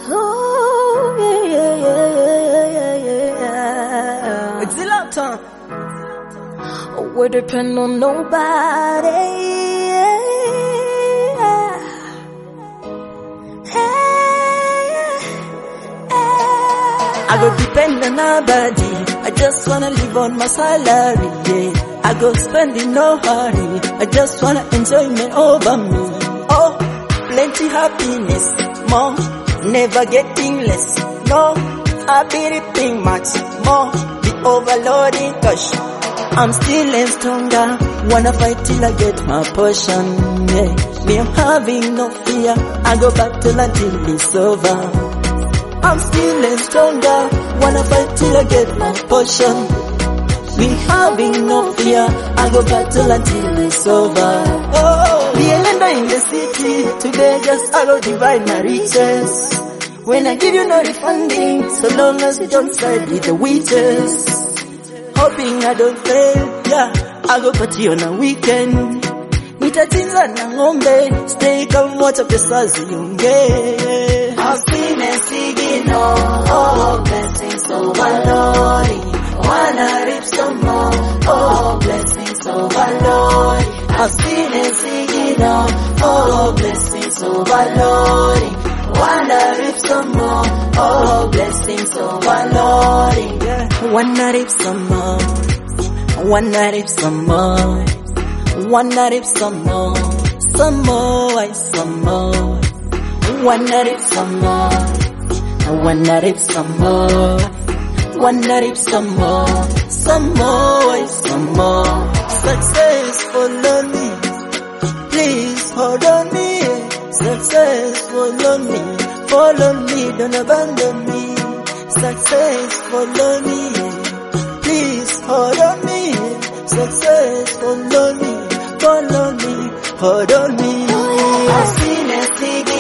Oh, yeah. Exilata. We depend on nobody. I go depend on nobody. I just wanna live on my salary, yeah. I go spend in no hurry. I just wanna enjoy me over me. Oh, plenty happiness, more, never getting less. No, I be reaping much more, the overloading cash. I'm still and stronger, wanna fight till I get my portion, yeah. Me, I'm having no fear, I go battle until it's over. I'm still and stronger, wanna fight till I get my portion. Me having no fear, I go battle until it's over. Oh, be a lender in the city, today just I go divide my riches. When I give you no refunding, so long as you don't side with the witches. Hoping I don't fail, yeah, I go party on a weekend. Nitachinja na ngombe, stay calm, wacha pesa ziongee. I've seen a signal, oh blessings overloading. Wanna reap some more, oh blessings overloading. I've seen a signal, oh blessings overloading. Wanna reap some more, oh blessings overloading. Wanna reap some more, wanna reap some more, wanna reap some more, some more, some more. Wanna reap some more, wanna reap some more, wanna reap some more, some more, some more. Success follow me, please hold on me. Success follow me, don't abandon me. Success follow me, please hold on me. Success follow me, hold on me. I've seen a